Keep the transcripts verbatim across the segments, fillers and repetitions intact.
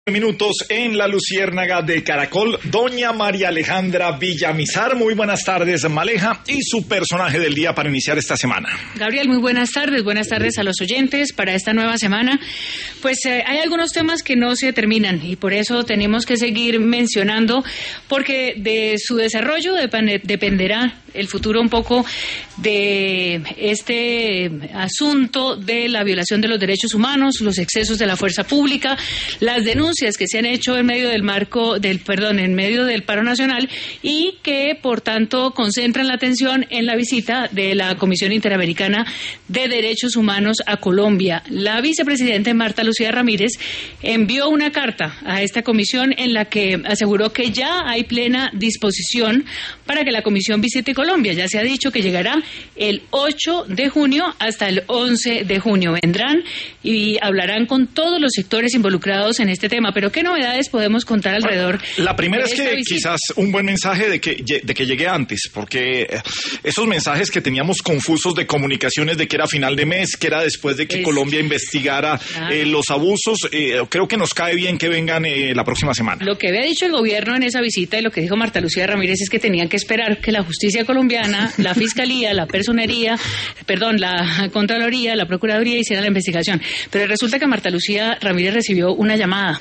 Minutos en la Luciérnaga de Caracol, doña María Alejandra Villamizar. Muy buenas tardes, Maleja, y su personaje del día para iniciar esta semana. Gabriel, muy buenas tardes, buenas tardes a los oyentes para esta nueva semana. Pues eh, hay algunos temas que no se terminan y por eso tenemos que seguir mencionando, porque de su desarrollo depende, dependerá el futuro un poco de este asunto de la violación de los derechos humanos, los excesos de la fuerza pública, las denuncias que se han hecho en medio del marco del perdón, en medio del paro nacional y que por tanto concentran la atención en la visita de la Comisión Interamericana de Derechos Humanos a Colombia. La vicepresidenta Marta Lucía Ramírez envió una carta a esta comisión en la que aseguró que ya hay plena disposición para que la comisión visite Colombia. Ya se ha dicho que llegará el ocho de junio hasta el once de junio. Vendrán y hablarán con todos los sectores involucrados en este tema. Pero ¿qué novedades podemos contar alrededor? Bueno, la primera es que visita? Quizás un buen mensaje de que, de que llegue antes, porque esos mensajes que teníamos confusos de comunicaciones de que era final de mes, que era después de que es... Colombia investigara ah. eh, los abusos, eh, creo que nos cae bien que vengan eh, la próxima semana. Lo que había dicho el gobierno en esa visita y lo que dijo Marta Lucía Ramírez es que tenían que esperar que la justicia colombiana, la fiscalía, la personería, perdón, la Contraloría, la Procuraduría hicieran la investigación. Pero resulta que Marta Lucía Ramírez recibió una llamada.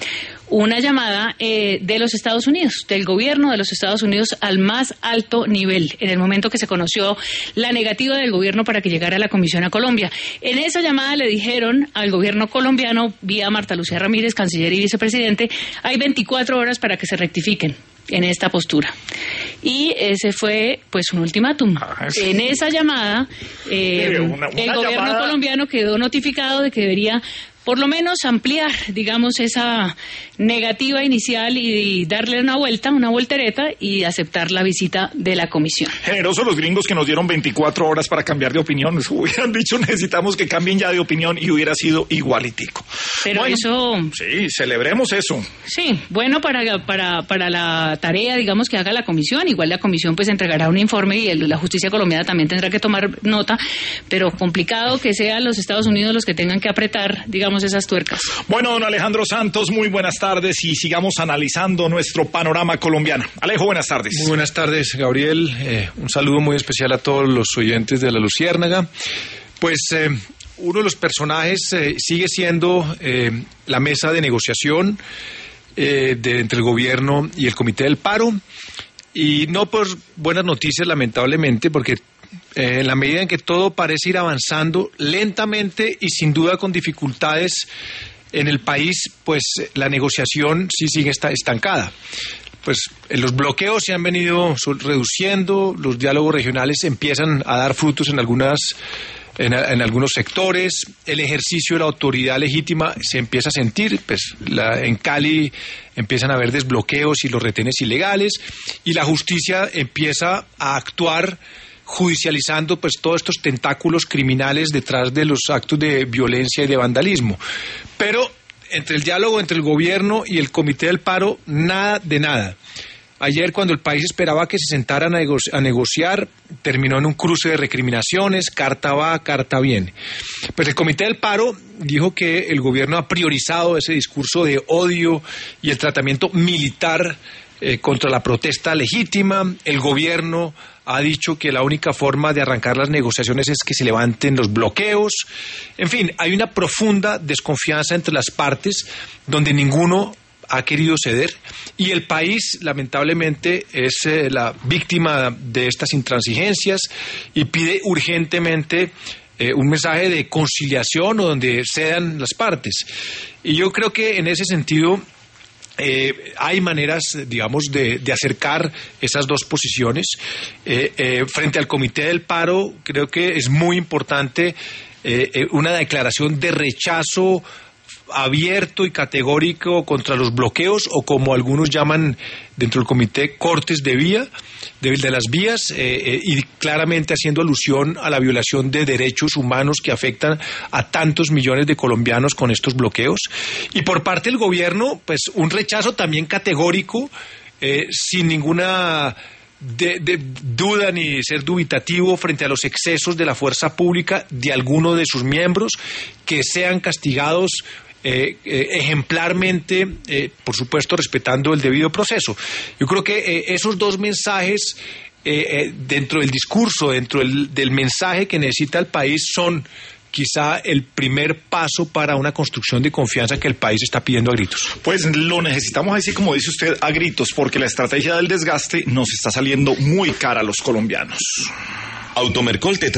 Una llamada eh, de los Estados Unidos, del gobierno de los Estados Unidos al más alto nivel, en el momento que se conoció la negativa del gobierno para que llegara la comisión a Colombia. En esa llamada le dijeron al gobierno colombiano, vía Marta Lucía Ramírez, canciller y vicepresidente, hay veinticuatro horas para que se rectifiquen en esta postura. Y ese fue, pues, un ultimátum. Ah, sí. En esa llamada, eh, una, una el gobierno llamada... colombiano quedó notificado de que debería por lo menos ampliar, digamos, esa negativa inicial y darle una vuelta, una voltereta y aceptar la visita de la comisión. Generosos los gringos que nos dieron veinticuatro horas para cambiar de opinión. Hubieran dicho necesitamos que cambien ya de opinión y hubiera sido igualitico. Pero bueno, eso... Sí, celebremos eso. Sí, bueno para, para, para la tarea, digamos, que haga la comisión. Igual la comisión pues entregará un informe y el, la justicia colombiana también tendrá que tomar nota, pero complicado que sean los Estados Unidos los que tengan que apretar, digamos, esas tuercas. Bueno, don Alejandro Santos, muy buenas tardes y sigamos analizando nuestro panorama colombiano. Alejo, buenas tardes. Muy buenas tardes, Gabriel. Eh, un saludo muy especial a todos los oyentes de La Luciérnaga. Pues eh, uno de los personajes eh, sigue siendo eh, la mesa de negociación eh, de, entre el gobierno y el Comité del Paro. Y no por buenas noticias, lamentablemente, porque Eh, en la medida en que todo parece ir avanzando lentamente y sin duda con dificultades en el país, pues la negociación sí sigue estancada. Pues los bloqueos se han venido reduciendo, los diálogos regionales empiezan a dar frutos en algunas En, en algunos sectores, el ejercicio de la autoridad legítima se empieza a sentir, pues la, en Cali empiezan a haber desbloqueos y los retenes ilegales, y la justicia empieza a actuar judicializando pues todos estos tentáculos criminales detrás de los actos de violencia y de vandalismo. Pero entre el diálogo entre el gobierno y el Comité del Paro, nada de nada. Ayer, cuando el país esperaba que se sentaran a, negoci- a negociar, terminó en un cruce de recriminaciones, carta va, carta viene. Pues el Comité del Paro dijo que el gobierno ha priorizado ese discurso de odio y el tratamiento militar eh, contra la protesta legítima. El gobierno ha dicho que la única forma de arrancar las negociaciones es que se levanten los bloqueos. En fin, hay una profunda desconfianza entre las partes donde ninguno ha querido ceder, y el país lamentablemente es eh, la víctima de estas intransigencias y pide urgentemente eh, un mensaje de conciliación o donde cedan las partes. Y yo creo que en ese sentido Eh, hay maneras, digamos, de, de acercar esas dos posiciones. Eh, eh, frente al Comité del Paro, creo que es muy importante eh, eh, una declaración de rechazo abierto y categórico contra los bloqueos, o como algunos llaman dentro del comité, cortes de vía, de, de las vías, eh, eh, y claramente haciendo alusión a la violación de derechos humanos que afectan a tantos millones de colombianos con estos bloqueos. Y por parte del gobierno, pues un rechazo también categórico, eh, sin ninguna De, de duda ni ser dubitativo frente a los excesos de la fuerza pública de alguno de sus miembros, que sean castigados eh, eh, ejemplarmente, eh, por supuesto, respetando el debido proceso. Yo creo que eh, esos dos mensajes eh, eh, dentro del discurso, dentro del, del mensaje que necesita el país son quizá el primer paso para una construcción de confianza que el país está pidiendo a gritos. Pues lo necesitamos así como dice usted, a gritos, porque la estrategia del desgaste nos está saliendo muy cara a los colombianos. Automercol te